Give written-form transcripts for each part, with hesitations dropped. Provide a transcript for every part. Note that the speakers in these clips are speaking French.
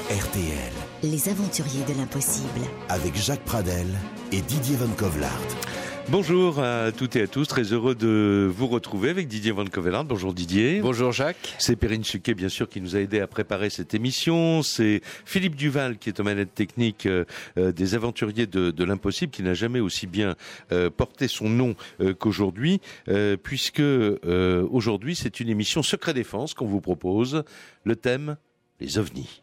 RTL. Les aventuriers de l'impossible. Avec Jacques Pradel et Didier Van Kovelaert. Bonjour à toutes et à tous, très heureux de vous retrouver avec Didier Van Kovelaert. Bonjour Didier. Bonjour Jacques. C'est Perrine Suquet bien sûr qui nous a aidé à préparer cette émission. C'est Philippe Duval qui est aux manettes techniques des aventuriers de l'impossible, qui n'a jamais aussi bien porté son nom qu'aujourd'hui, puisque aujourd'hui c'est une émission Secret Défense qu'on vous propose. Le thème, les ovnis.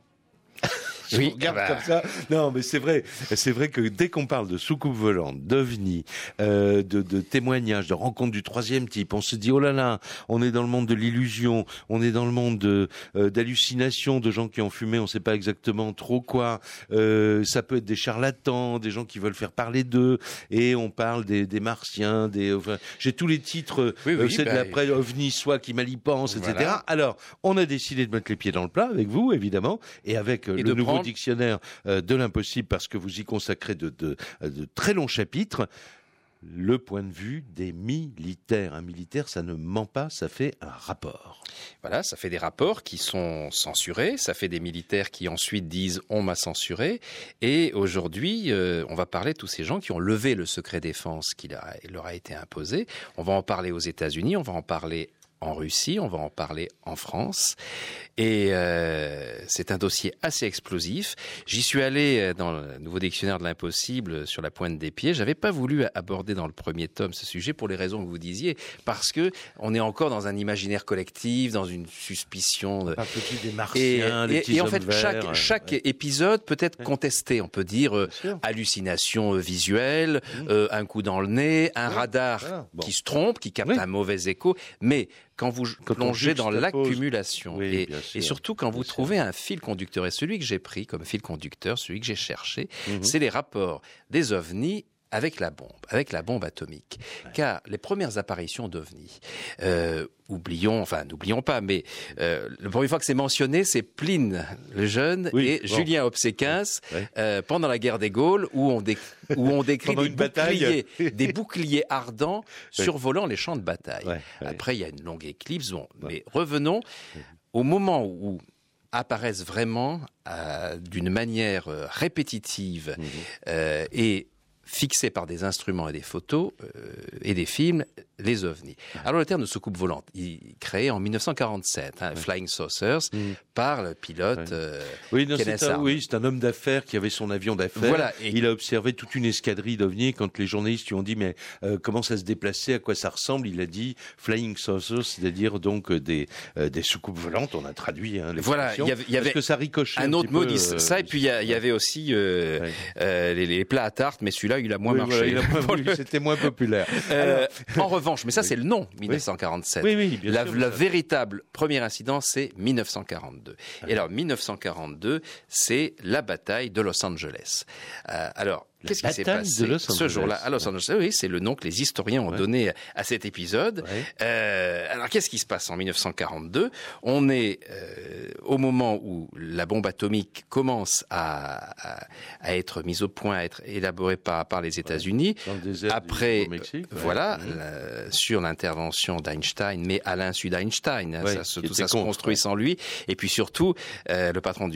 Je oui, regarde comme ça. Non, mais c'est vrai que dès qu'on parle de soucoupe volante, d'ovnis, de témoignages, de rencontres du troisième type, on se dit oh là là, on est dans le monde de l'illusion, on est dans le monde d'hallucination, de gens qui ont fumé, on ne sait pas exactement trop quoi. Ça peut être des charlatans, des gens qui veulent faire parler d'eux, et on parle des martiens, enfin, j'ai tous les titres, c'est de l'après ovni, soit qui mal y pense, etc. Voilà. Alors, on a décidé de mettre les pieds dans le plat avec vous, évidemment, et avec le nouveau dictionnaire de l'impossible, parce que vous y consacrez de très longs chapitres. Le point de vue des militaires. Un militaire, ça ne ment pas, ça fait un rapport. Voilà, ça fait des rapports qui sont censurés, ça fait des militaires qui ensuite disent « on m'a censuré ». Et aujourd'hui, on va parler de tous ces gens qui ont levé le secret défense qui leur a été imposé. On va en parler aux États-Unis, on va en parler en Russie, on va en parler en France. Et c'est un dossier assez explosif. J'y suis allé dans le nouveau dictionnaire de l'impossible sur la pointe des pieds. J'avais pas voulu aborder dans le premier tome ce sujet pour les raisons que vous disiez, parce que on est encore dans un imaginaire collectif, dans une suspicion. Pas petit des martiens, des petits et en fait, verts, chaque épisode peut être contesté. On peut dire hallucination visuelle, un coup dans le nez, un radar qui se trompe, qui capte un mauvais écho, mais quand vous plongez dans l'accumulation et surtout quand vous trouvez un fil conducteur, et celui que j'ai pris comme fil conducteur, celui que j'ai cherché, c'est les rapports des ovnis avec la bombe atomique. Car les premières apparitions d'ovnis, n'oublions pas, mais la première fois que c'est mentionné, c'est Pline le Jeune et Julien Obséquens pendant la guerre des Gaules, où on décrit des boucliers ardents survolant les champs de bataille. Après, il y a une longue éclipse. Mais revenons au moment où apparaissent vraiment d'une manière répétitive et fixés par des instruments et des photos et des films, les ovnis. Alors le terme de soucoupe volante, il est créé en 1947, Flying Saucers, par le pilote Kenneth Arnold. C'est un homme d'affaires qui avait son avion d'affaires. Voilà, il a observé toute une escadrille d'ovnis. Quand les journalistes lui ont dit mais comment ça se déplaçait, à quoi ça ressemble, il a dit Flying Saucers, c'est-à-dire donc des soucoupes volantes. On a traduit voilà, il y avait parce que ça ricochait un autre mot dit ça, et puis il y avait aussi les plats à tarte, mais celui-là il a moins marché. C'était moins populaire. En revanche, mais ça c'est le nom, 1947. La véritable premier incident, c'est 1942. Et alors 1942, c'est la bataille de Los Angeles. Qu'est-ce qui s'est passé ce jour-là à Los Angeles? Oui, c'est le nom que les historiens ont donné à cet épisode. Alors, qu'est-ce qui se passe en 1942? On est au moment où la bombe atomique commence à être mise au point, à être élaborée par les États-Unis. Après, sur l'intervention d'Einstein, mais à l'insu d'Einstein. Tout ça se construit sans lui. Et puis surtout, le patron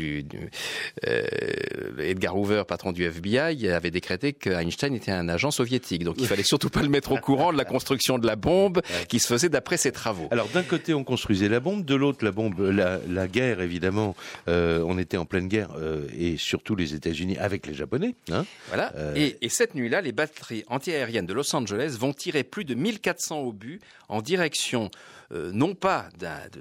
Edgar Hoover, patron du FBI, avait décrété qu'Einstein était un agent soviétique. Donc il fallait surtout pas le mettre au courant de la construction de la bombe qui se faisait d'après ses travaux. Alors d'un côté on construisait la bombe, de l'autre la guerre évidemment. On était en pleine guerre et surtout les États-Unis avec les Japonais. Voilà. Et cette nuit-là, les batteries antiaériennes de Los Angeles vont tirer plus de 1400 obus en direction non pas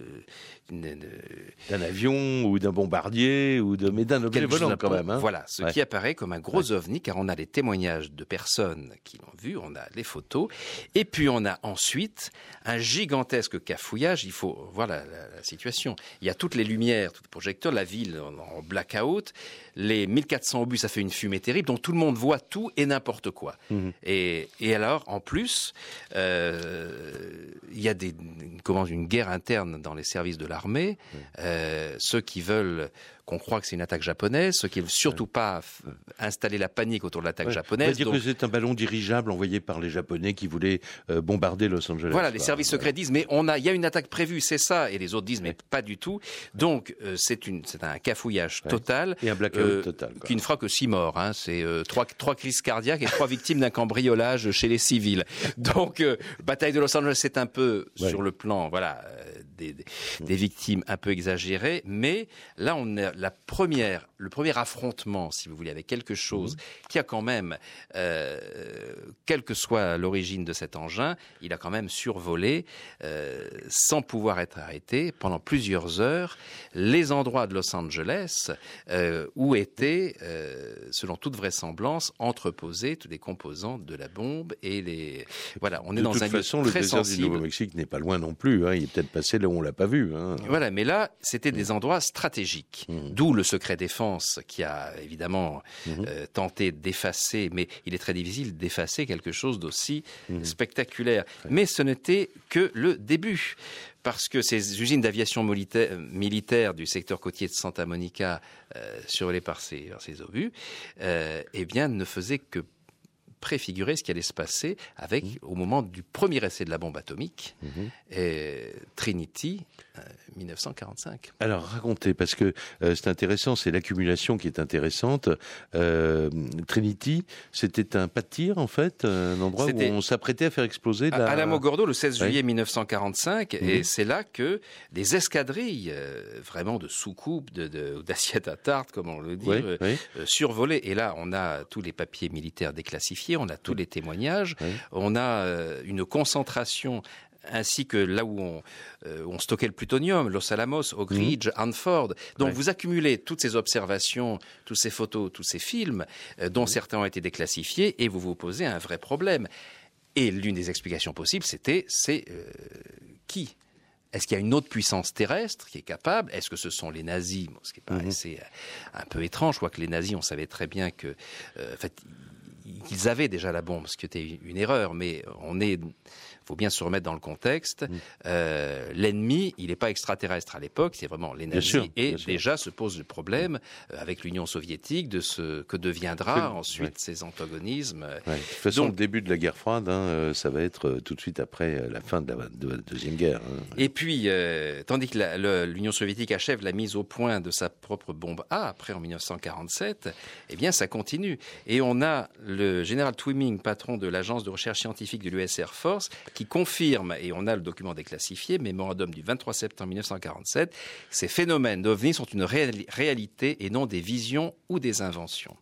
d'un avion ou d'un bombardier mais d'un objet volant quand même. Voilà, ce qui apparaît comme un gros ovni, car on a les témoignages de personnes qui l'ont vu, on a les photos, et puis on a ensuite un gigantesque cafouillage. Il faut voir la situation. Il y a toutes les lumières, tous les projecteurs, la ville en blackout, les 1400 obus, ça fait une fumée terrible, donc tout le monde voit tout et n'importe quoi. Et alors, en plus, il y a commence une guerre interne dans les services de l'armée. Ceux qui veulent qu'on croit que c'est une attaque japonaise, ceux qui ne veulent surtout pas installer la panique autour de l'attaque japonaise. On va dire que c'est un ballon dirigeable envoyé par les Japonais qui voulaient bombarder Los Angeles. Voilà, les services secrets disent mais il y a une attaque prévue, c'est ça, et les autres disent mais pas du tout. Donc c'est un cafouillage total. Et un blackout total. Qui ne fera que 6 morts. Hein. C'est 3 crises cardiaques et 3 victimes d'un cambriolage chez les civils. Donc bataille de Los Angeles, c'est un peu sur le plan, des victimes un peu exagérées, mais là on a le premier affrontement, si vous voulez, avec quelque chose qui a quand même, quelle que soit l'origine de cet engin, il a quand même survolé, sans pouvoir être arrêté, pendant plusieurs heures, les endroits de Los Angeles où étaient, selon toute vraisemblance, entreposés tous les composants de la bombe et les... Voilà, on est dans un lieu très sensible. De toute façon, le désert du Nouveau-Mexique n'est pas loin non plus. Hein. Il est peut-être passé là où on l'a pas vu. Hein. Voilà, mais là, c'était des endroits stratégiques. D'où le secret défense qui a évidemment tenté d'effacer, mais il est très difficile d'effacer quelque chose d'aussi spectaculaire. Mais ce n'était que le début. Parce que ces usines d'aviation militaire du secteur côtier de Santa Monica, survolées par ces obus, ne faisaient que préfigurer ce qui allait se passer au moment du premier essai de la bombe atomique, Trinity, 1945. Alors racontez, parce que c'est intéressant, c'est l'accumulation qui est intéressante. Trinity, c'était un pas de tir en fait, un endroit où on s'apprêtait à faire exploser Alamogordo, le 16 juillet 1945, et c'est là que des escadrilles, vraiment de soucoupes, d'assiettes à tarte, comme on le dit, survolaient. Et là, on a tous les papiers militaires déclassifiés, on a tous les témoignages, on a une concentration ainsi que là où on stockait le plutonium, Los Alamos, Oak Ridge, Hanford. Donc vous accumulez toutes ces observations, toutes ces photos, tous ces films, dont certains ont été déclassifiés, et vous vous posez un vrai problème. Et l'une des explications possibles, c'est qui ? Est-ce qu'il y a une autre puissance terrestre qui est capable ? Est-ce que ce sont les nazis ? Ce qui paraissait un peu étrange. Je crois que les nazis, on savait très bien que... qu'ils avaient déjà la bombe, ce qui était une erreur, mais faut bien se remettre dans le contexte. L'ennemi, il n'est pas extraterrestre à l'époque, c'est vraiment les nazis. Déjà se pose le problème avec l'Union soviétique de ce que deviendra ensuite ces antagonismes. De toute façon, le début de la guerre froide, ça va être tout de suite après la fin de la Deuxième Guerre. Et puis, tandis que l'Union soviétique achève la mise au point de sa propre bombe A, après en 1947, eh bien ça continue. Et on a le général Twining, patron de l'agence de recherche scientifique de l'US Air Force, qui confirme, et on a le document déclassifié, mémorandum du 23 septembre 1947, ces phénomènes d'OVNI sont une réalité et non des visions ou des inventions.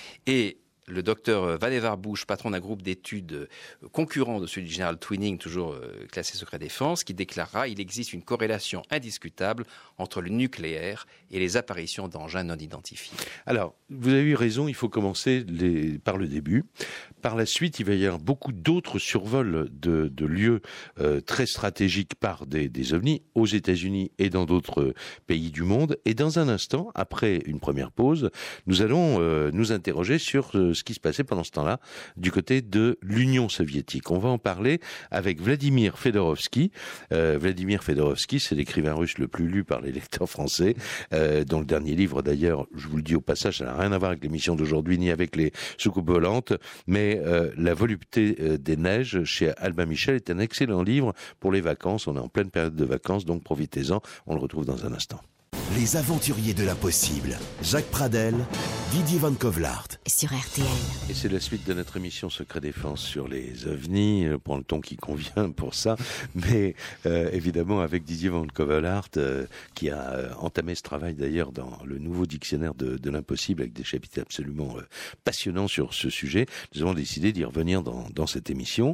Et le docteur Vannevar Bush, patron d'un groupe d'études concurrent de celui du général Twining, toujours classé secret défense, qui déclarera qu'il existe une corrélation indiscutable entre le nucléaire et les apparitions d'engins non identifiés. Alors, vous avez eu raison, il faut commencer par le début. Par la suite, il va y avoir beaucoup d'autres survols de lieux très stratégiques par des ovnis aux États-Unis et dans d'autres pays du monde. Et dans un instant, après une première pause, nous allons nous interroger sur ce qui se passait pendant ce temps-là du côté de l'Union soviétique. On va en parler avec Vladimir Fedorovski. Vladimir Fedorovski, c'est l'écrivain russe le plus lu par les lecteurs français, dont le dernier livre d'ailleurs, je vous le dis au passage, ça n'a rien à voir avec l'émission d'aujourd'hui ni avec les soucoupes volantes, mais La volupté des neiges chez Albin Michel est un excellent livre pour les vacances. On est en pleine période de vacances, donc profitez-en. On le retrouve dans un instant. Les aventuriers de l'impossible. Jacques Pradel, Didier Van Kovlart. Sur RTL. Et c'est la suite de notre émission Secret Défense sur les ovnis. Prends le ton qui convient pour ça. Mais évidemment avec Didier Van Kovlart qui a entamé ce travail d'ailleurs dans le nouveau dictionnaire de l'impossible avec des chapitres absolument passionnants sur ce sujet. Nous avons décidé d'y revenir dans cette émission.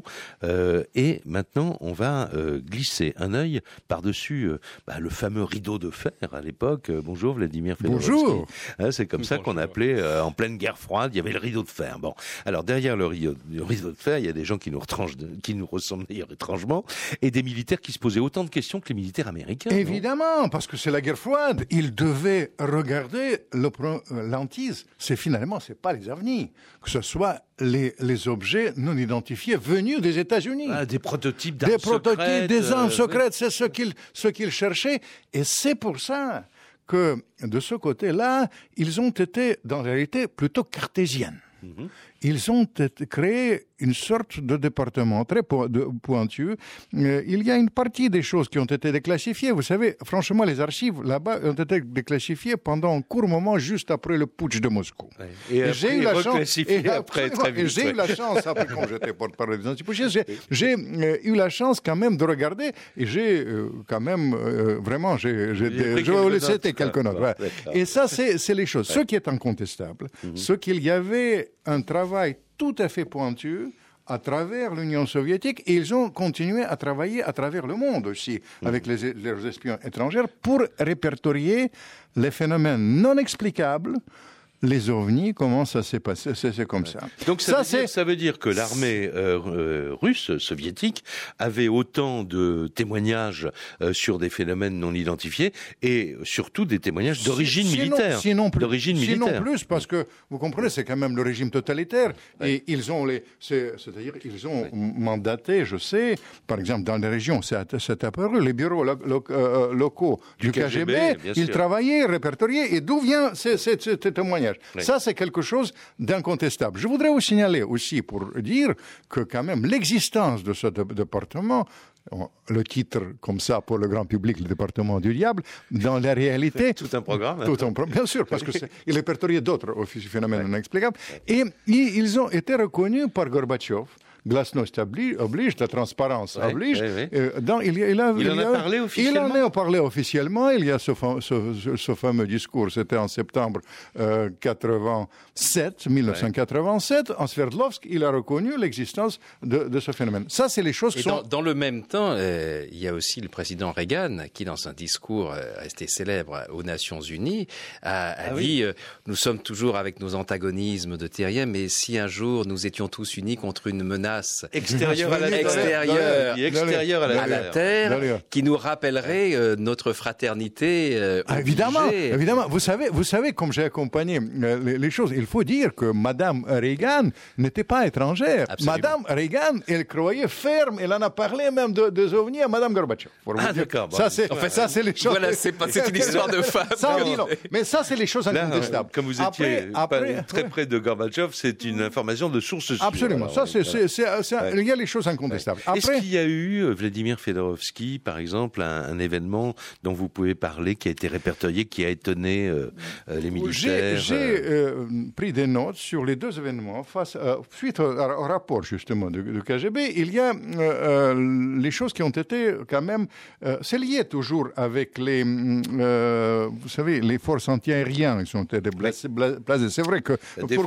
Et maintenant, on va glisser un œil par-dessus le fameux rideau de fer à l'époque. Bonjour Vladimir Fedorovski. Bonjour. C'est comme ça qu'on appelait jouait en pleine guerre froide, il y avait le rideau de fer. Bon, alors derrière le rideau de fer, il y a des gens qui nous ressemblent d'ailleurs étrangement, et des militaires qui se posaient autant de questions que les militaires américains. Évidemment, parce que c'est la guerre froide. Ils devaient regarder l'antise. Finalement, c'est pas les ovnis, que ce soit les objets non identifiés venus des États-Unis. Des prototypes d'armes secrètes. Des armes secrètes, c'est ce qu'ils cherchaient. Et c'est pour ça que, de ce côté-là, ils ont été, dans la réalité, plutôt cartésiennes. Mm-hmm. Ils ont créé une sorte de département très pointu. Il y a une partie des choses qui ont été déclassifiées. Vous savez, franchement, les archives là-bas ont été déclassifiées pendant un court moment, juste après le putsch de Moscou. Ouais. Et j'ai eu la chance. J'ai eu la chance, après, quand j'étais porte-parole des anti-putschistes, j'ai eu la chance quand même de regarder. Et j'ai quand même, vraiment, j'ai laissé quelques notes. Ouais. Et ça, c'est les choses. Ouais. Ce qui est incontestable, c'est qu'il y avait un travail tout à fait pointu à travers l'Union soviétique, et ils ont continué à travailler à travers le monde aussi, avec leurs espions étrangers, pour répertorier les phénomènes non explicables. Les ovnis, comment ça s'est passé? C'est comme ça. Donc ça veut dire que l'armée russe, soviétique, avait autant de témoignages sur des phénomènes non identifiés, et surtout des témoignages d'origine militaire. Sinon plus, parce que, vous comprenez, c'est quand même le régime totalitaire, et ils ont mandaté, je sais, par exemple, dans les régions, c'est apparu, les bureaux locaux du KGB, ils travaillaient, répertoriaient, et d'où vient ces témoignages? Oui. Ça, c'est quelque chose d'incontestable. Je voudrais vous signaler aussi pour dire que quand même l'existence de ce département, le titre comme ça pour le grand public, le département du diable, dans la réalité... Tout un programme. Bien sûr, parce qu'il répertoriait d'autres phénomènes inexplicables. Et ils ont été reconnus par Gorbatchev. Glasnost oblige, la transparence oblige. Il en a parlé officiellement. Il en a parlé officiellement. Il y a ce fameux discours, c'était en septembre 1987. En Sverdlovsk, il a reconnu l'existence de ce phénomène. Ça, c'est les choses qui sont... Dans le même temps, il y a aussi le président Reagan qui, dans un discours resté célèbre aux Nations Unies, a dit nous sommes toujours avec nos antagonismes de terriens, mais si un jour nous étions tous unis contre une menace extérieure à la Terre, qui nous rappellerait notre fraternité. Évidemment. Vous savez, comme j'ai accompagné les choses, il faut dire que Madame Reagan n'était pas étrangère. Absolument. Madame Reagan, elle croyait ferme, elle en a parlé même des ovnis à Madame Gorbatchev. D'accord. Ça, c'est les choses. Voilà, c'est une histoire de femme. Mais ça, c'est les choses incontestables. Comme vous étiez très près de Gorbatchev, c'est une information de source sûre. Absolument. Ça, il y a les choses incontestables. Après, est-ce qu'il y a eu, Vladimir Fedorovski, par exemple, un événement dont vous pouvez parler, qui a été répertorié, qui a étonné les militaires? J'ai pris des notes sur les deux événements. Suite au rapport, justement, du KGB, il y a les choses qui ont été quand même... c'est lié toujours avec vous savez, les forces antiaériennes qui ont été blasées. C'est vrai que...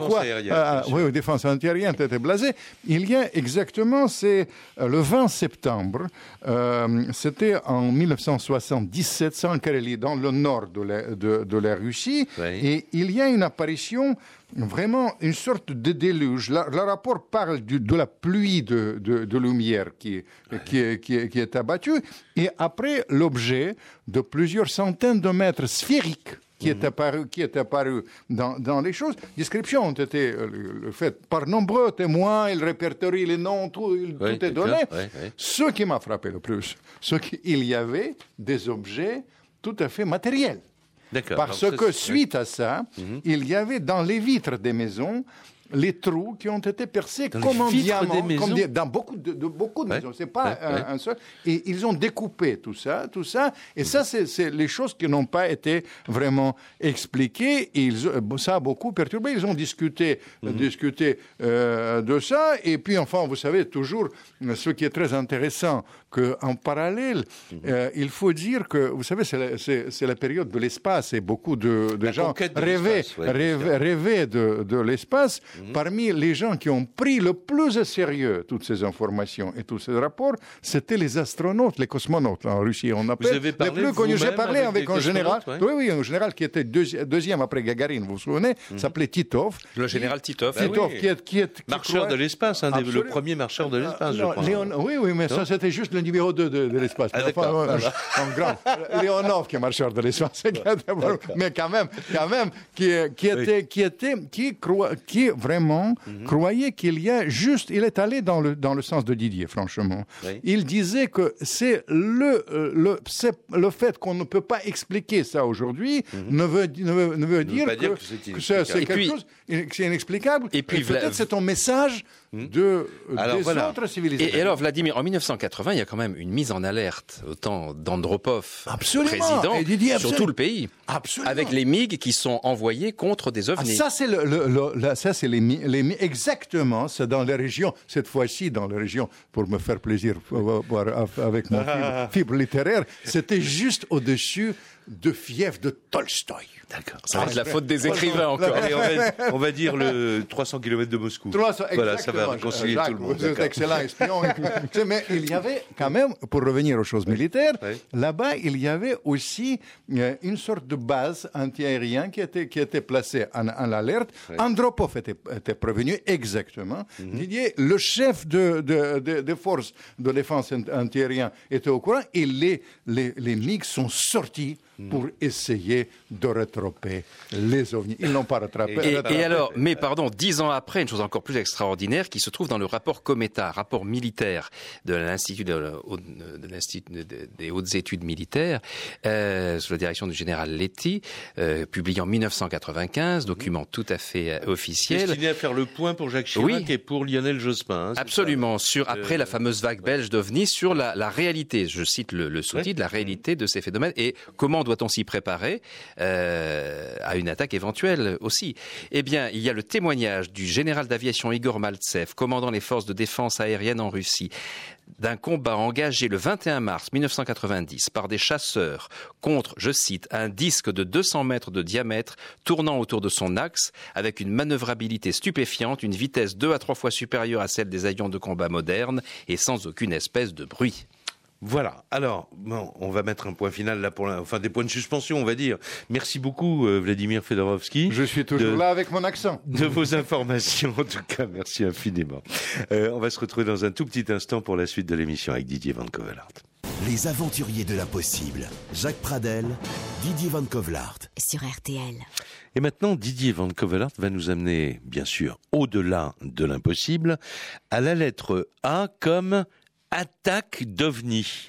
La défense antiaérienne a été blasée. Il y a exactement, c'est le 20 septembre, c'était en 1977, c'est en Carélie, dans le nord de la Russie, et il y a une apparition, vraiment une sorte de déluge. Le rapport parle de la pluie de lumière qui est abattue, et après l'objet de plusieurs centaines de mètres sphériques qui est apparu dans les choses. Descriptions ont été faites par nombreux témoins, ils répertorient les noms, tout est donné. Ce qui m'a frappé le plus, c'est qu'il y avait des objets tout à fait matériels. Parce que suite à ça, il y avait dans les vitres des maisons les trous qui ont été percés comme un diamant, dans beaucoup de maisons. C'est pas un seul. Et ils ont découpé tout ça. Et ça, c'est les choses qui n'ont pas été vraiment expliquées. Et ça a beaucoup perturbé. Ils ont discuté de ça. Et puis, enfin, vous savez, toujours, ce qui est très intéressant qu'en parallèle, il faut dire que, vous savez, c'est la période de l'espace et beaucoup de gens rêvaient de l'espace. Parmi les gens qui ont pris le plus au sérieux toutes ces informations et tous ces rapports, c'était les astronautes, les cosmonautes en Russie. On appelle les plus connus. J'ai parlé avec un général, un général qui était deuxième après Gagarine, vous vous souvenez, s'appelait Titov. Le général Titov. Qui marcheur de l'espace, le premier marcheur de l'espace, je crois. Oui, mais ça c'était juste le numéro 2 de l'espace. Léonov qui est marcheur de l'espace, mais quand même, qui vraiment croyait qu'il y a juste, il est allé dans le sens de Didier, franchement. Oui. Il disait que c'est le fait qu'on ne peut pas expliquer ça aujourd'hui ne veut dire que c'est quelque chose qui est inexplicable. Et puis peut-être c'est un message des autres civilisations. Et alors, Vladimir, en 1980, il y a quand même une mise en alerte au temps d'Andropov, président, sur tout le pays, avec les MiG qui sont envoyés contre des ovnis. Ça, c'est les exactement, c'est dans les régions, cette fois-ci dans les régions, pour me faire plaisir avec mon fibre littéraire, c'était juste au-dessus de fief de Tolstoï. D'accord. Ça va être la faute des écrivains encore. Allez, on va dire le 300 km de Moscou. Voilà, ça va réconcilier tout le monde. Vous êtes excellent espion. Mais il y avait quand même, pour revenir aux choses militaires, là-bas, il y avait aussi une sorte de base antiaérienne qui était placée en alerte. Andropov était prévenu exactement. Didier, le chef des forces de défense antiaérienne était au courant et les MiG sont sortis pour essayer de rattraper les ovnis. Ils n'ont pas rattrapé. Et alors, mais pardon, 10 ans après, une chose encore plus extraordinaire qui se trouve dans le rapport Cometa, rapport militaire de l'Institut des hautes études militaires, sous la direction du général Letty, publié en 1995, document tout à fait officiel. Destiné à faire le point pour Jacques Chirac et pour Lionel Jospin. Absolument, après la fameuse vague belge d'ovnis, sur la réalité, je cite le sous-titre, la réalité de ces phénomènes et comment doit-on s'y préparer à une attaque éventuelle aussi. Eh bien, il y a le témoignage du général d'aviation Igor Maltsev, commandant les forces de défense aérienne en Russie, d'un combat engagé le 21 mars 1990 par des chasseurs contre, je cite, un disque de 200 mètres de diamètre tournant autour de son axe avec une manœuvrabilité stupéfiante, une vitesse 2 à 3 fois supérieure à celle des avions de combat modernes et sans aucune espèce de bruit. Voilà. Alors, on va mettre un point final là des points de suspension, on va dire. Merci beaucoup, Vladimir Fedorovski. Je suis toujours là avec mon accent. De vos informations, en tout cas, merci infiniment. On va se retrouver dans un tout petit instant pour la suite de l'émission avec Didier Van Covelart. Les aventuriers de l'impossible. Jacques Pradel, Didier Van Covelart. Sur RTL. Et maintenant, Didier Van Covelart va nous amener, bien sûr, au-delà de l'impossible, à la lettre A comme attaque d'OVNI.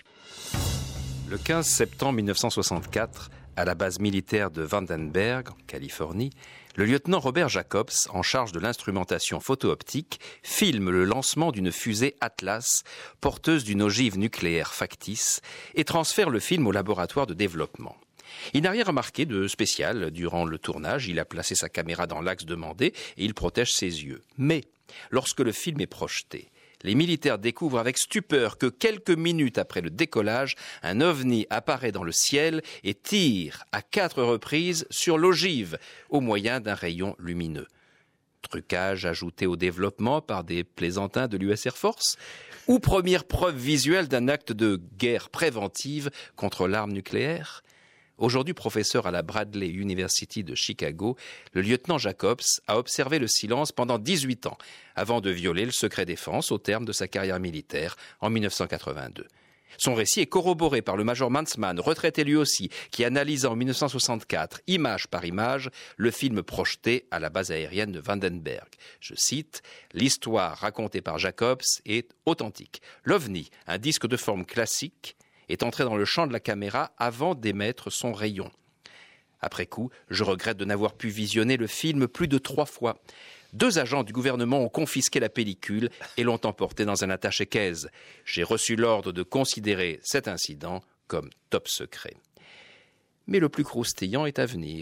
Le 15 septembre 1964, à la base militaire de Vandenberg, en Californie, le lieutenant Robert Jacobs, en charge de l'instrumentation photo-optique, filme le lancement d'une fusée Atlas, porteuse d'une ogive nucléaire factice, et transfère le film au laboratoire de développement. Il n'a rien remarqué de spécial durant le tournage, il a placé sa caméra dans l'axe demandé et il protège ses yeux. Mais, lorsque le film est projeté, les militaires découvrent avec stupeur que quelques minutes après le décollage, un ovni apparaît dans le ciel et tire à 4 reprises sur l'ogive au moyen d'un rayon lumineux. Trucage ajouté au développement par des plaisantins de l'US Air Force ? Ou première preuve visuelle d'un acte de guerre préventive contre l'arme nucléaire ? Aujourd'hui professeur à la Bradley University de Chicago, le lieutenant Jacobs a observé le silence pendant 18 ans avant de violer le secret défense au terme de sa carrière militaire en 1982. Son récit est corroboré par le major Mansman, retraité lui aussi, qui analysa en 1964, image par image, le film projeté à la base aérienne de Vandenberg. Je cite, « L'histoire racontée par Jacobs est authentique. L'OVNI, un disque de forme classique, est entré dans le champ de la caméra avant d'émettre son rayon. Après coup, je regrette de n'avoir pu visionner le film plus de 3 fois. 2 agents du gouvernement ont confisqué la pellicule et l'ont emportée dans un attaché-caisse. J'ai reçu l'ordre de considérer cet incident comme top secret. Mais le plus croustillant est à venir.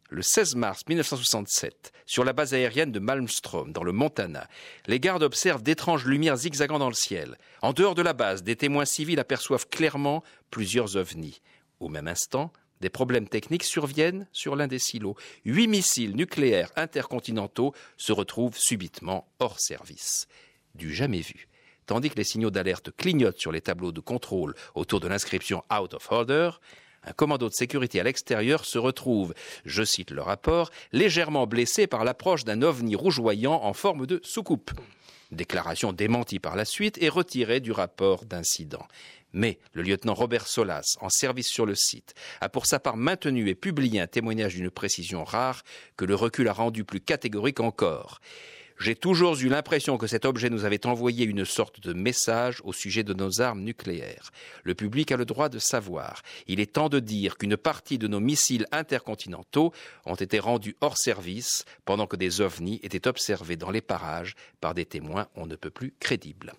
le 16 mars 1967, sur la base aérienne de Malmstrom, dans le Montana, les gardes observent d'étranges lumières zigzagant dans le ciel. En dehors de la base, des témoins civils aperçoivent clairement plusieurs ovnis. Au même instant, des problèmes techniques surviennent sur l'un des silos. 8 missiles nucléaires intercontinentaux se retrouvent subitement hors service. Du jamais vu. Tandis que les signaux d'alerte clignotent sur les tableaux de contrôle autour de l'inscription « Out of Order », un commando de sécurité à l'extérieur se retrouve, je cite le rapport, légèrement blessé par l'approche d'un ovni rougeoyant en forme de soucoupe. Déclaration démentie par la suite et retirée du rapport d'incident. Mais le lieutenant Robert Solas, en service sur le site, a pour sa part maintenu et publié un témoignage d'une précision rare que le recul a rendu plus catégorique encore. J'ai toujours eu l'impression que cet objet nous avait envoyé une sorte de message au sujet de nos armes nucléaires. Le public a le droit de savoir. Il est temps de dire qu'une partie de nos missiles intercontinentaux ont été rendus hors service pendant que des ovnis étaient observés dans les parages par des témoins on ne peut plus crédibles.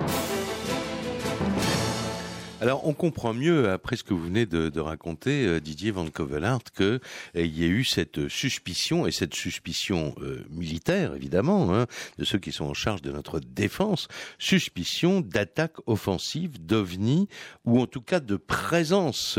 Alors, on comprend mieux, après ce que vous venez de raconter, Didier Van Covelart, qu'il y a eu cette suspicion, et cette suspicion militaire, évidemment, hein, de ceux qui sont en charge de notre défense, suspicion d'attaque offensive d'OVNI, ou en tout cas de présence,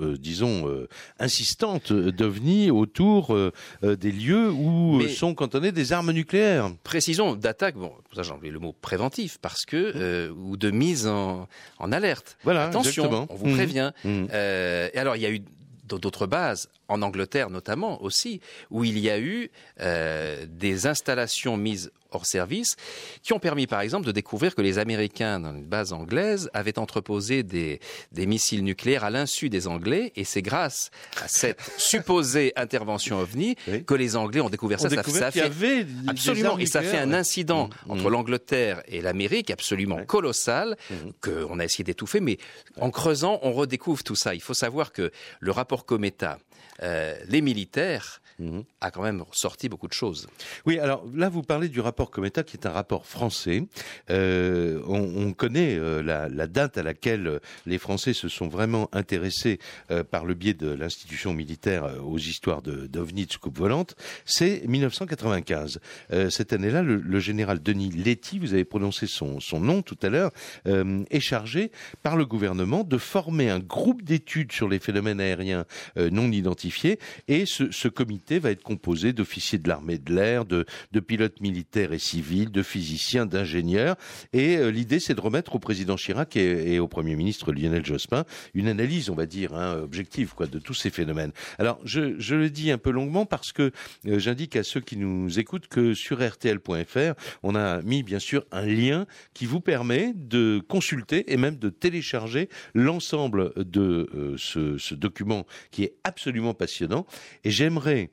insistante d'OVNI autour des lieux où sont cantonnées des armes nucléaires. Précisons, d'attaque, bon, ça j'ai enlevé le mot préventif, parce que, ou de mise en alerte. Voilà. Attention, exactement. On vous prévient. Et alors, il y a eu d'autres bases, en Angleterre notamment aussi, où il y a eu des installations mises hors service, qui ont permis par exemple de découvrir que les Américains, dans une base anglaise, avaient entreposé des missiles nucléaires à l'insu des Anglais, et c'est grâce à cette supposée intervention OVNI que les Anglais ont découvert ça. Ça fait absolument, et ça fait un incident entre l'Angleterre et l'Amérique absolument colossal, qu'on a essayé d'étouffer, mais en creusant, on redécouvre tout ça. Il faut savoir que le rapport Cometa, les militaires, a quand même sorti beaucoup de choses. Oui, alors là, vous parlez du rapport Cometa, qui est un rapport français. On connaît la date à laquelle les Français se sont vraiment intéressés par le biais de l'institution militaire aux histoires d'OVNI, de soucoupes volantes. C'est 1995. Cette année-là, le général Denis Letty, vous avez prononcé son nom tout à l'heure, est chargé par le gouvernement de former un groupe d'études sur les phénomènes aériens non identifiés, et ce comité va être composé d'officiers de l'armée de l'air, de pilotes militaires et civils, de physiciens, d'ingénieurs. Et l'idée, c'est de remettre au président Chirac et au Premier ministre Lionel Jospin une analyse, on va dire, objective, de tous ces phénomènes. Alors, je le dis un peu longuement parce que j'indique à ceux qui nous écoutent que sur rtl.fr, on a mis, bien sûr, un lien qui vous permet de consulter et même de télécharger l'ensemble de ce document qui est absolument passionnant. Et j'aimerais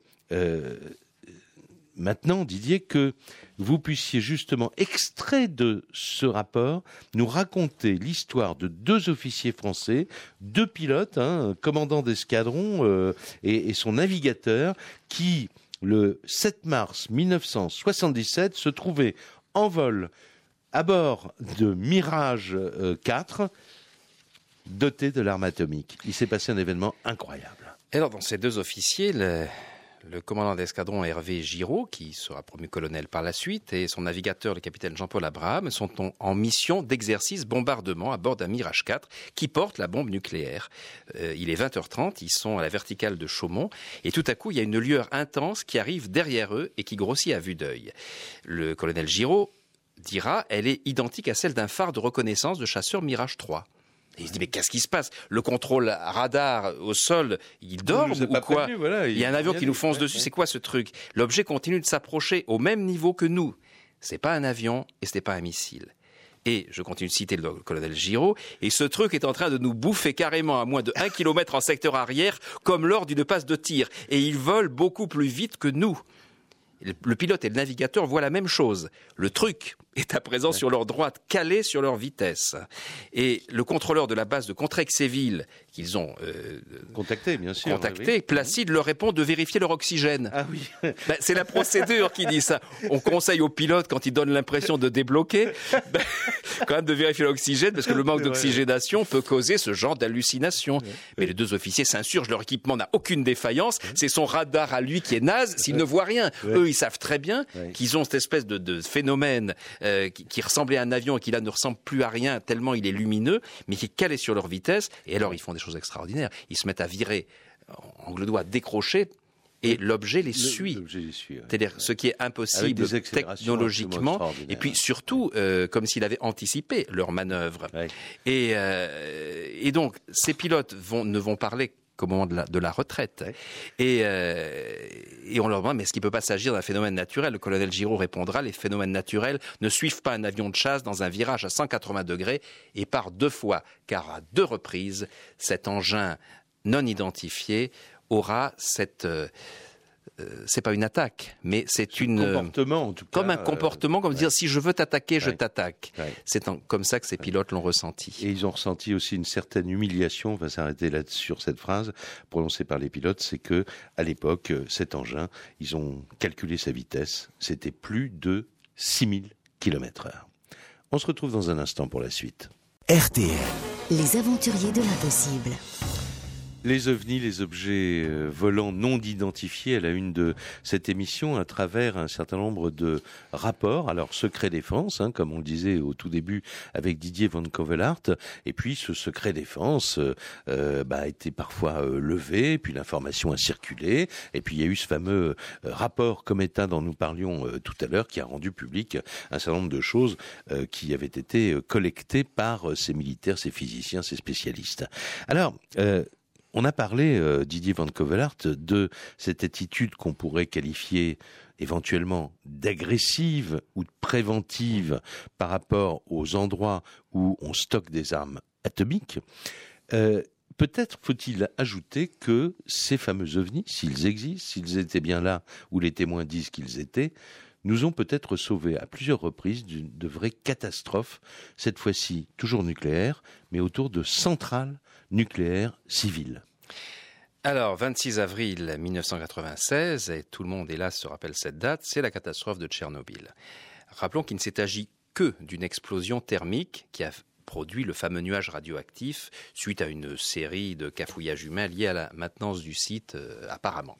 maintenant, Didier, que vous puissiez justement, extrait de ce rapport, nous raconter l'histoire de 2 officiers français, 2 pilotes, un commandant d'escadron et son navigateur, qui, le 7 mars 1977, se trouvaient en vol à bord de Mirage 4, dotés de l'arme atomique. Il s'est passé un événement incroyable. Et alors, dans ces 2 officiers, le commandant d'escadron Hervé Giraud, qui sera promu colonel par la suite, et son navigateur, le capitaine Jean-Paul Abraham, sont en mission d'exercice bombardement à bord d'un Mirage 4 qui porte la bombe nucléaire. Il est 20h30, ils sont à la verticale de Chaumont, et tout à coup, il y a une lueur intense qui arrive derrière eux et qui grossit à vue d'œil. Le colonel Giraud dira, elle est identique à celle d'un phare de reconnaissance de chasseur Mirage 3. Et il se dit, mais qu'est-ce qui se passe? Le contrôle radar au sol, il dort ou quoi? Il y a un avion qui nous fonce dessus, c'est quoi ce truc? L'objet continue de s'approcher au même niveau que nous. C'est pas un avion et ce n'est pas un missile. Et je continue de citer le colonel Giraud, et ce truc est en train de nous bouffer carrément à moins de 1 km en secteur arrière, comme lors d'une passe de tir. Et il vole beaucoup plus vite que nous. Le pilote et le navigateur voient la même chose. Le truc est à présent sur leur droite, calé sur leur vitesse. Et le contrôleur de la base de Contrexéville, qu'ils ont contacté, bien sûr, oui. Placide leur répond de vérifier leur oxygène. Ah oui. C'est la procédure qui dit ça. On conseille aux pilotes, quand ils donnent l'impression de débloquer, quand même de vérifier l'oxygène, parce que le manque d'oxygénation peut causer ce genre d'hallucination. Mais les deux officiers s'insurgent, leur équipement n'a aucune défaillance, c'est son radar à lui qui est naze, s'il ne voit rien. Eux, ils savent très bien qu'ils ont cette espèce de phénomène qui ressemblait à un avion et qui là ne ressemble plus à rien tellement il est lumineux, mais qui est calé sur leur vitesse. Et alors, ils font des choses extraordinaires. Ils se mettent à virer, angle doigt décroché, et l'objet les suit. C'est-à-dire ce qui est impossible technologiquement, et puis surtout comme s'il avait anticipé leur manœuvre. Et donc, ces pilotes ne vont parler qu'au moment de la retraite. Et on leur demande, mais est-ce qu'il ne peut pas s'agir d'un phénomène naturel ? Le colonel Giraud répondra, les phénomènes naturels ne suivent pas un avion de chasse dans un virage à 180 degrés et par 2 fois, car à 2 reprises, cet engin non identifié aura cette... c'est pas une attaque, mais c'est une comportement en tout cas, comme un comportement, comme dire si je veux t'attaquer, je t'attaque. C'est comme ça que ces pilotes l'ont ressenti. Et ils ont ressenti aussi une certaine humiliation. On va s'arrêter là sur cette phrase prononcée par les pilotes, c'est que à l'époque, cet engin, ils ont calculé sa vitesse, c'était plus de 6000 km/h. On se retrouve dans un instant pour la suite. RTL. Les aventuriers de l'impossible. Les ovnis, les objets volants non identifiés à la une de cette émission à travers un certain nombre de rapports. Alors, secret défense, comme on le disait au tout début avec Didier Van Covelart. Et puis, ce secret défense a été parfois levé, puis l'information a circulé. Et puis, il y a eu ce fameux rapport Cometa dont nous parlions tout à l'heure qui a rendu public un certain nombre de choses qui avaient été collectées par ces militaires, ces physiciens, ces spécialistes. Alors... on a parlé, Didier Van Covelart, de cette attitude qu'on pourrait qualifier éventuellement d'agressive ou de préventive par rapport aux endroits où on stocke des armes atomiques. Peut-être faut-il ajouter que ces fameux ovnis, s'ils existent, s'ils étaient bien là où les témoins disent qu'ils étaient, nous ont peut-être sauvés à plusieurs reprises de vraies catastrophes, cette fois-ci toujours nucléaires, mais autour de centrales nucléaire civile. Alors, 26 avril 1996, et tout le monde, hélas, se rappelle cette date, c'est la catastrophe de Tchernobyl. Rappelons qu'il ne s'est agi que d'une explosion thermique qui a produit le fameux nuage radioactif suite à une série de cafouillages humains liés à la maintenance du site, apparemment.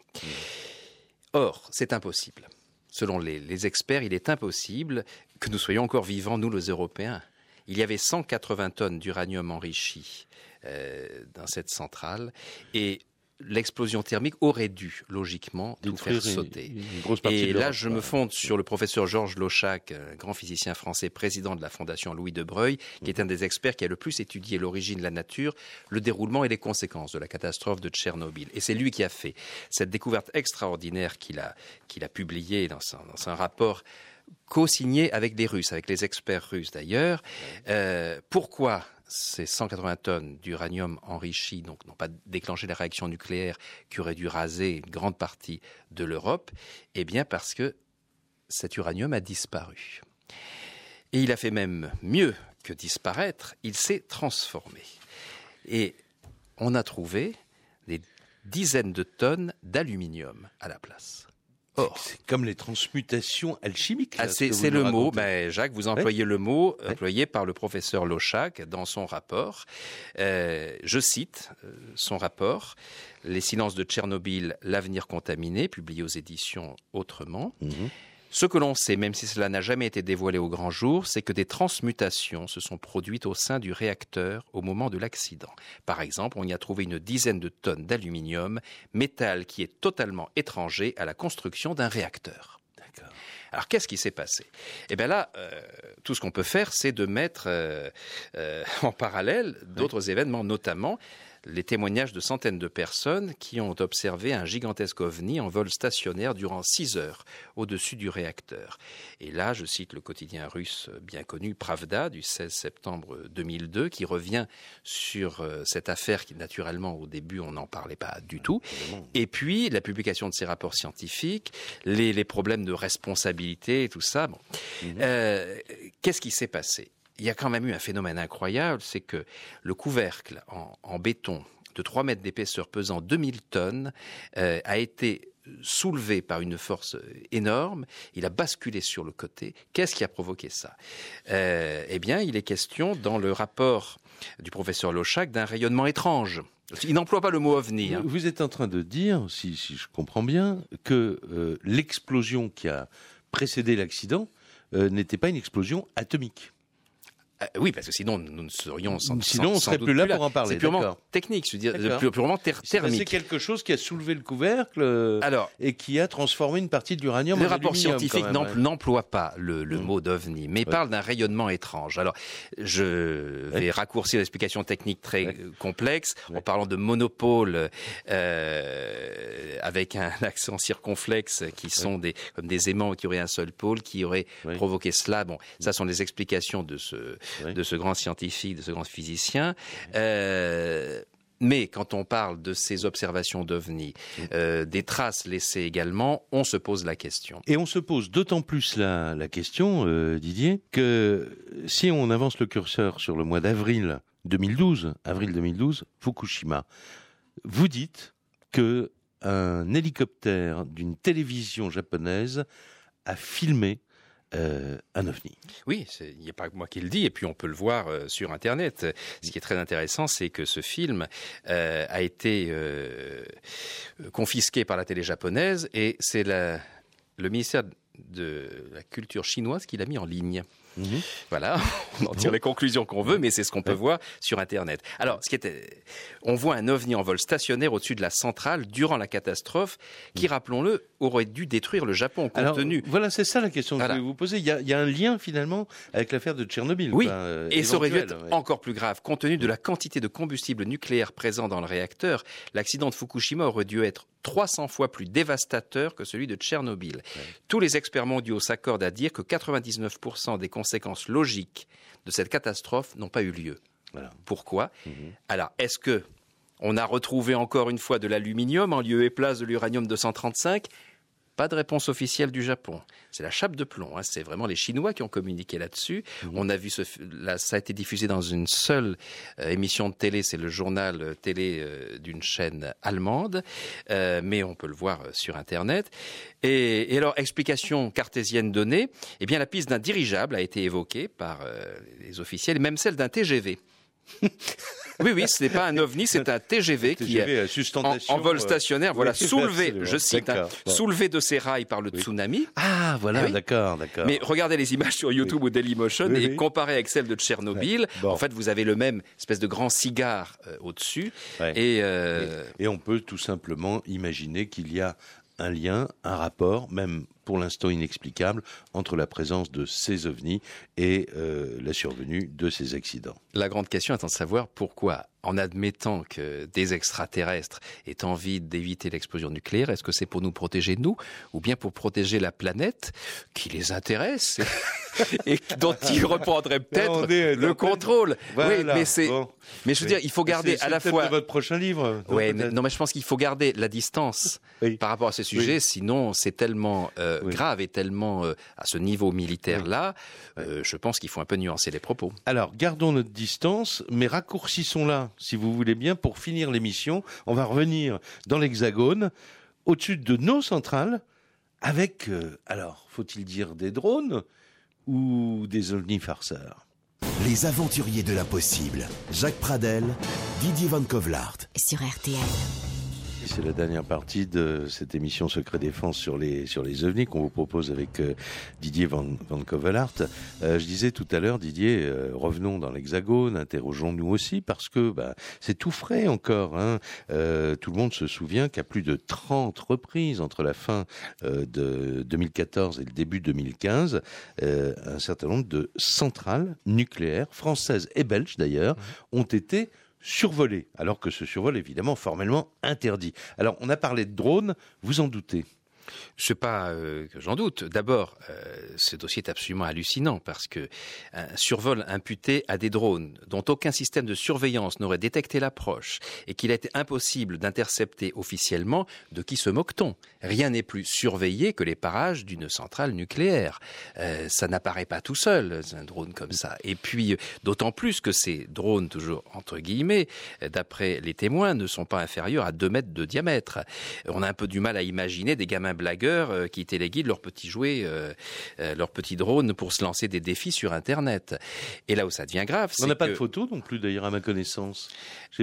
Or, c'est impossible. Selon les experts, il est impossible que nous soyons encore vivants, nous les Européens. Il y avait 180 tonnes d'uranium enrichi dans cette centrale et l'explosion thermique aurait dû logiquement tout faire sauter. Et là, je me fonde sur le professeur Georges Lochac, grand physicien français, président de la Fondation Louis de Broglie, qui est un des experts qui a le plus étudié l'origine de la nature, le déroulement et les conséquences de la catastrophe de Tchernobyl. Et c'est lui qui a fait cette découverte extraordinaire qu'il a publiée dans un rapport co-signé avec les Russes, avec les experts russes d'ailleurs. Pourquoi ces 180 tonnes d'uranium enrichi n'ont pas déclenché la réaction nucléaire qui aurait dû raser une grande partie de l'Europe? Eh bien parce que cet uranium a disparu. Et il a fait même mieux que disparaître, il s'est transformé. Et on a trouvé des dizaines de tonnes d'aluminium à la place. Or, c'est comme les transmutations alchimiques. Là, c'est le mot, Jacques, vous employez le mot employé par le professeur Lochac dans son rapport. Je cite son rapport, « Les silences de Tchernobyl, l'avenir contaminé », publié aux éditions Autrement. Ce que l'on sait, même si cela n'a jamais été dévoilé au grand jour, c'est que des transmutations se sont produites au sein du réacteur au moment de l'accident. Par exemple, on y a trouvé une dizaine de tonnes d'aluminium, métal qui est totalement étranger à la construction d'un réacteur. D'accord. Alors, qu'est-ce qui s'est passé ? Eh bien là, tout ce qu'on peut faire, c'est de mettre en parallèle d'autres événements, notamment les témoignages de centaines de personnes qui ont observé un gigantesque ovni en vol stationnaire durant 6 heures au-dessus du réacteur. Et là, je cite le quotidien russe bien connu, Pravda, du 16 septembre 2002, qui revient sur cette affaire qui, naturellement, au début, on n'en parlait pas du tout. Et puis, la publication de ces rapports scientifiques, les problèmes de responsabilité et tout ça. Bon. Qu'est-ce qui s'est passé ? Il y a quand même eu un phénomène incroyable, c'est que le couvercle en béton de 3 mètres d'épaisseur pesant 2000 tonnes a été soulevé par une force énorme, il a basculé sur le côté. Qu'est-ce qui a provoqué ça ? Eh bien, il est question dans le rapport du professeur Lochak d'un rayonnement étrange. Il n'emploie pas le mot ovni. Vous êtes en train de dire, si je comprends bien, que l'explosion qui a précédé l'accident n'était pas une explosion atomique. Oui, parce que sinon, nous ne serions sinon, on ne serait plus là pour en parler. C'est purement technique, purement thermique. C'est quelque chose qui a soulevé le couvercle et qui a transformé une partie de l'uranium en aluminium. Le rapport scientifique n'emploie pas le mot d'ovni, mais parle d'un rayonnement étrange. Alors, je vais raccourcir l'explication technique très complexe en parlant de monopôle avec un accent circonflexe qui sont comme des aimants qui auraient un seul pôle, qui auraient provoqué cela. Bon, ça sont les explications de ce grand scientifique, de ce grand physicien. Mais quand on parle de ces observations d'OVNI, des traces laissées également, on se pose la question. Et on se pose d'autant plus la question, Didier, que si on avance le curseur sur le mois d'avril 2012, Fukushima, vous dites que un hélicoptère d'une télévision japonaise a filmé un ovni. Oui, il n'y a pas que moi qui le dis, et puis on peut le voir sur Internet. Ce qui est très intéressant, c'est que ce film a été confisqué par la télé japonaise, et c'est le ministère de la Culture chinoise qui l'a mis en ligne. Voilà, on en tire les conclusions qu'on veut, mais c'est ce qu'on peut voir sur Internet. Alors, on voit un ovni en vol stationnaire au-dessus de la centrale durant la catastrophe, qui, rappelons-le, aurait dû détruire le Japon compte tenu. Voilà, c'est ça la question que je voulais vous poser. Il y a un lien finalement avec l'affaire de Tchernobyl. Oui, et ça aurait dû être encore plus grave. Compte tenu de la quantité de combustible nucléaire présent dans le réacteur, l'accident de Fukushima aurait dû être 300 fois plus dévastateur que celui de Tchernobyl. Tous les experts mondiaux s'accordent à dire que 99% des conséquences logiques de cette catastrophe n'ont pas eu lieu. Voilà. Pourquoi ? Alors, est-ce que on a retrouvé encore une fois de l'aluminium en lieu et place de l'uranium 235 ? Pas de réponse officielle du Japon. C'est la chape de plomb. C'est vraiment les Chinois qui ont communiqué là-dessus. On a vu ça a été diffusé dans une seule émission de télé. C'est le journal télé d'une chaîne allemande, mais on peut le voir sur Internet. Et alors, explication cartésienne donnée, eh bien, la piste d'un dirigeable a été évoquée par les officiels, et même celle d'un TGV. Oui, ce n'est pas un ovni, c'est un TGV qui est en vol stationnaire, soulevé, je cite, soulevé de ses rails par le tsunami. Ah, voilà, d'accord. Mais regardez les images sur YouTube ou Dailymotion et comparez avec celles de Tchernobyl. En fait, vous avez le même espèce de grand cigare au-dessus. Et on peut tout simplement imaginer qu'il y a un lien, un rapport, même pour l'instant inexplicable, entre la présence de ces ovnis et la survenue de ces accidents. La grande question étant de savoir pourquoi, en admettant que des extraterrestres aient envie d'éviter l'explosion nucléaire, est-ce que c'est pour nous protéger nous, ou bien pour protéger la planète qui les intéresse et dont ils reprendraient peut-être le contrôle. Voilà. Oui, mais je veux dire, il faut garder à la fois... C'est votre prochain livre. Mais je pense qu'il faut garder la distance par rapport à ces sujets, sinon c'est tellement grave et tellement à ce niveau militaire-là, je pense qu'il faut un peu nuancer les propos. Alors, gardons notre distance, mais raccourcissons-la, si vous voulez bien, pour finir l'émission. On va revenir dans l'Hexagone, au-dessus de nos centrales, avec, alors, faut-il dire des drones ou des ovnis-farceurs ? Les aventuriers de l'impossible. Jacques Pradel, Didier Van Kovelaert. Sur RTL. C'est la dernière partie de cette émission Secret Défense sur les ovnis qu'on vous propose avec Didier Van Kovelaert. Je disais tout à l'heure, Didier, revenons dans l'Hexagone, interrogeons-nous aussi, parce que c'est tout frais encore. Tout le monde se souvient qu'à plus de 30 reprises, entre la fin de 2014 et le début 2015, un certain nombre de centrales nucléaires, françaises et belges d'ailleurs, ont été survolé, alors que ce survol est évidemment formellement interdit. Alors, on a parlé de drones, vous en doutez ? Je ne sais pas que j'en doute. D'abord, ce dossier est absolument hallucinant parce que un survol imputé à des drones dont aucun système de surveillance n'aurait détecté l'approche et qu'il a été impossible d'intercepter officiellement, de qui se moque-t-on ? Rien n'est plus surveillé que les parages d'une centrale nucléaire. Ça n'apparaît pas tout seul, un drone comme ça. Et puis, d'autant plus que ces drones, toujours entre guillemets, d'après les témoins, ne sont pas inférieurs à 2 mètres de diamètre. On a un peu du mal à imaginer des gamins blagueurs qui téléguident leurs petits jouets, leurs petits drones pour se lancer des défis sur Internet. Et là où ça devient grave, c'est on n'a pas de photos non plus, d'ailleurs, à ma connaissance. Pourquoi ?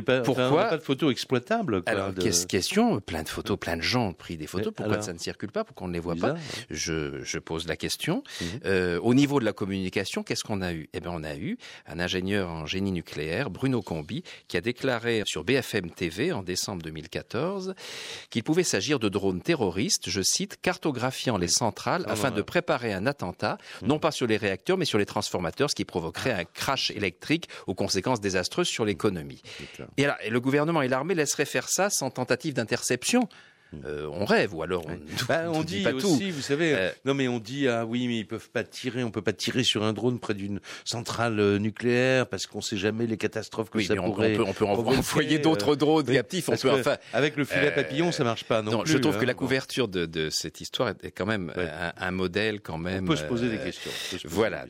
On n'a pas de photos exploitables. Alors, question, plein de photos, plein de gens ont pris des photos. Pourquoi ça ne circule pas ? Pourquoi on ne les voit pas ? Je pose la question. Au niveau de la communication, qu'est-ce qu'on a eu ? Eh bien, on a eu un ingénieur en génie nucléaire, Bruno Combi, qui a déclaré sur BFM TV en décembre 2014 qu'il pouvait s'agir de drones terroristes, je cite, cartographiant les centrales afin de préparer un attentat, non pas sur les réacteurs, mais sur les transformateurs, ce qui provoquerait un crash électrique aux conséquences désastreuses sur l'économie. Et le gouvernement et l'armée laisseraient faire ça sans tentative d'interception. On rêve, ou alors on dit pas aussi, tout. Vous savez, non mais on dit oui, mais ils peuvent pas tirer, on peut pas tirer sur un drone près d'une centrale nucléaire parce qu'on sait jamais les catastrophes que ça pourrait. On peut envoyer d'autres drones captifs. Avec le filet papillon, ça marche pas non plus. Je trouve que la couverture de cette histoire est quand même un modèle quand même. On peut se poser des questions. Voilà.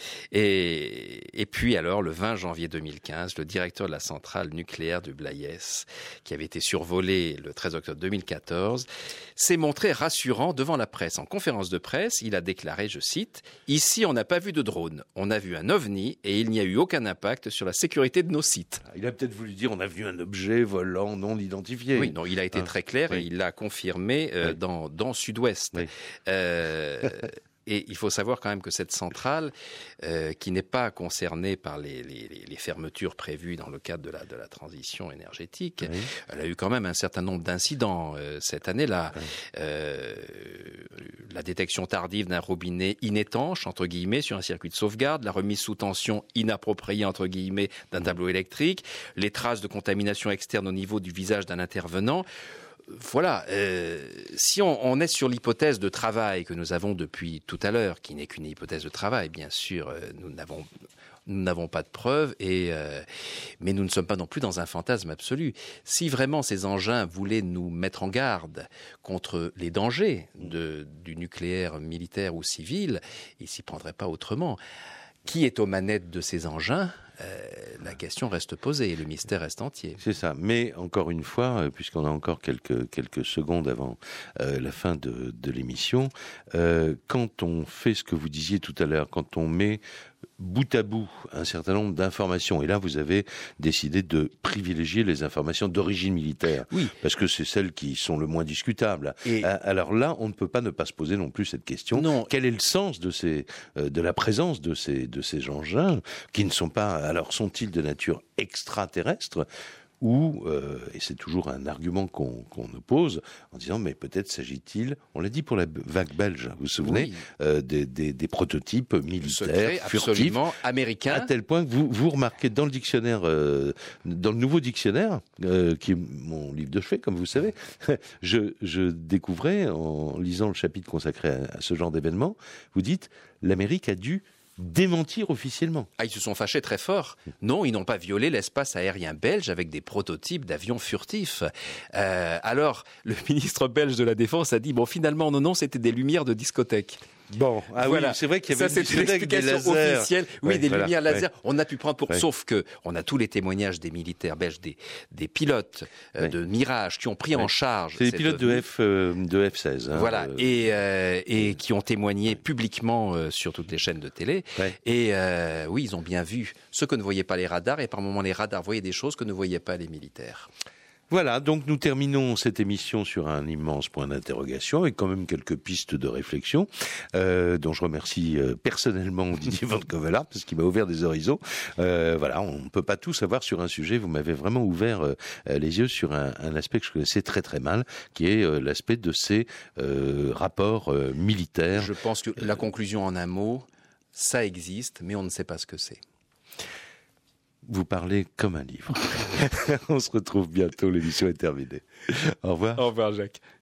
Et puis alors, le 20 janvier 2015, le directeur de la centrale nucléaire du Blayès, qui avait été survolé le 13 octobre 2014, s'est montré rassurant devant la presse. En conférence de presse, il a déclaré, je cite, « Ici, on n'a pas vu de drone. On a vu un ovni et il n'y a eu aucun impact sur la sécurité de nos sites. » Il a peut-être voulu dire « On a vu un objet volant non identifié. » Oui, non, il a été très clair et il l'a confirmé dans Sud-Ouest. Oui. Et il faut savoir quand même que cette centrale, qui n'est pas concernée par les fermetures prévues dans le cadre de la transition énergétique, elle a eu quand même un certain nombre d'incidents cette année-là. La détection tardive d'un robinet inétanche, entre guillemets, sur un circuit de sauvegarde, la remise sous tension inappropriée, entre guillemets, d'un tableau électrique, les traces de contamination externe au niveau du visage d'un intervenant. Voilà, si on est sur l'hypothèse de travail que nous avons depuis tout à l'heure, qui n'est qu'une hypothèse de travail, bien sûr, nous n'avons pas de preuves, mais nous ne sommes pas non plus dans un fantasme absolu. Si vraiment ces engins voulaient nous mettre en garde contre les dangers du nucléaire militaire ou civil, ils ne s'y prendraient pas autrement. Qui est aux manettes de ces engins ? La question reste posée et le mystère reste entier. C'est ça. Mais encore une fois, puisqu'on a encore quelques secondes avant la fin de l'émission, quand on fait ce que vous disiez tout à l'heure, quand on met bout à bout un certain nombre d'informations, et là vous avez décidé de privilégier les informations d'origine militaire, parce que c'est celles qui sont le moins discutables. Alors là, on ne peut pas ne pas se poser non plus cette question. Non. Quel est le sens de la présence de ces engins qui ne sont pas, alors sont-ils de nature extraterrestre ou, et c'est toujours un argument qu'on oppose, en disant, mais peut-être s'agit-il, on l'a dit pour la vague belge, vous vous souvenez, des prototypes militaires, furtifs, absolument américains. À tel point que vous remarquez dans le dictionnaire, dans le nouveau dictionnaire, qui est mon livre de chevet, comme vous savez, je découvrais, en lisant le chapitre consacré à ce genre d'événement, vous dites, l'Amérique a dû démentir officiellement. Ils se sont fâchés très fort. Non, ils n'ont pas violé l'espace aérien belge avec des prototypes d'avions furtifs. Alors, le ministre belge de la Défense a dit, bon, finalement, non, c'était des lumières de discothèque. Bon, voilà. Oui, c'est vrai qu'il y avait ça, c'est une explication officielle. Oui, des lumières laser. On a pu prendre pour. Sauf que on a tous les témoignages des militaires belges, des pilotes de Mirage qui ont pris en charge. C'est des pilotes de F-16. Hein, voilà, et qui ont témoigné publiquement sur toutes les chaînes de télé. Et oui, ils ont bien vu ce que ne voyaient pas les radars, et par moments les radars voyaient des choses que ne voyaient pas les militaires. Voilà, donc nous terminons cette émission sur un immense point d'interrogation et quand même quelques pistes de réflexion, dont je remercie personnellement Didier Van Covelaert parce qu'il m'a ouvert des horizons. Voilà, on ne peut pas tout savoir sur un sujet. Vous m'avez vraiment ouvert les yeux sur un aspect que je connaissais très très mal, qui est l'aspect de ces rapports militaires. Je pense que la conclusion en un mot, ça existe, mais on ne sait pas ce que c'est. vous parlez comme un livre. On se retrouve bientôt, l'émission est terminée. Au revoir. Au revoir Jacques.